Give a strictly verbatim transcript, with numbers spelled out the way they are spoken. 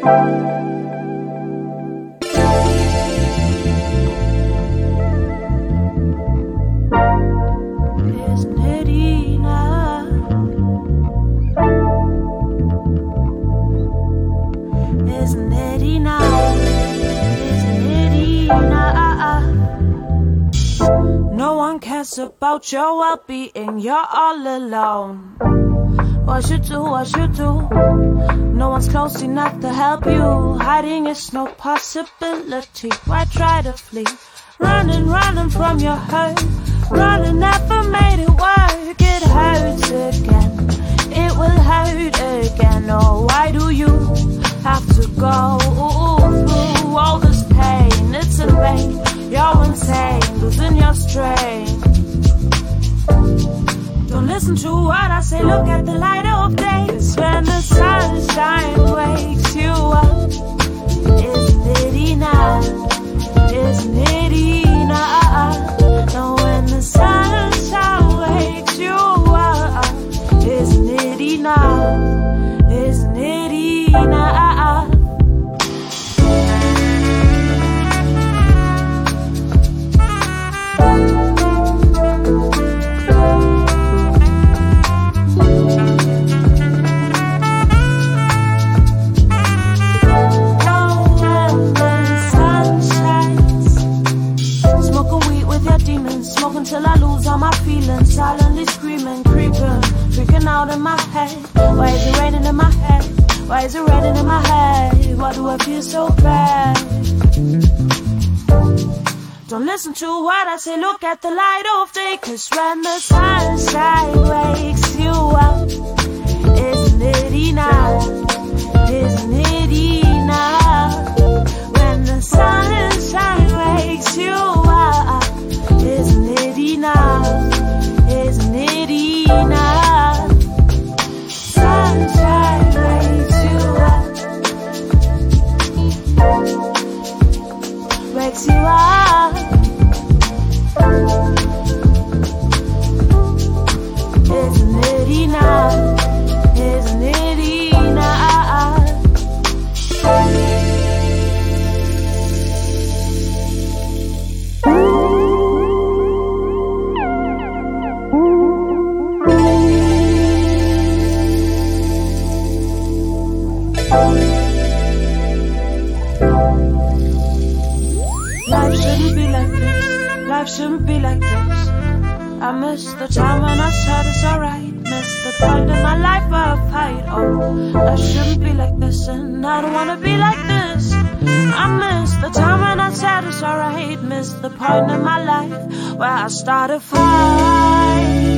About your well-being, you're all alone. What you do, what you do, no one's close enough to help you. Hiding is no possibility. Why try to flee? Running, running from your hurt. Running never made it work. It hurts again, it will hurt again. Oh, why do you have to go through all this pain? It's in vain, you're insane, losing your strength. Don't listen to what I say, look at the light of day. 'Cause when the sunshine wakes you up, isn't it enough? Isn't it enough? Now when the sunshine wakes you up, isn't it enough? Isn't it enough? Till I lose all my feelings, silently screaming, creeping, freaking out in my head. Why is it raining in my head? Why is it raining in my head? Why do I feel so bad? Don't listen to what I say, look at the light of day. 'Cause when the sunshine wakes you up, isn't it enough? Isn't it enough? When the sunshine wakes you up, isn't it enough? Isn't it enough? Sunshine wakes you up, wakes you up. Isn't it enough? Isn't it enough? Life shouldn't be like this, life shouldn't be like this. I miss the time when I said it's alright. Miss the point in my life where I fight. Oh, life shouldn't be like this, and I don't wanna be like this. I miss the time when I said it's alright. Miss the point in my life where I started fight.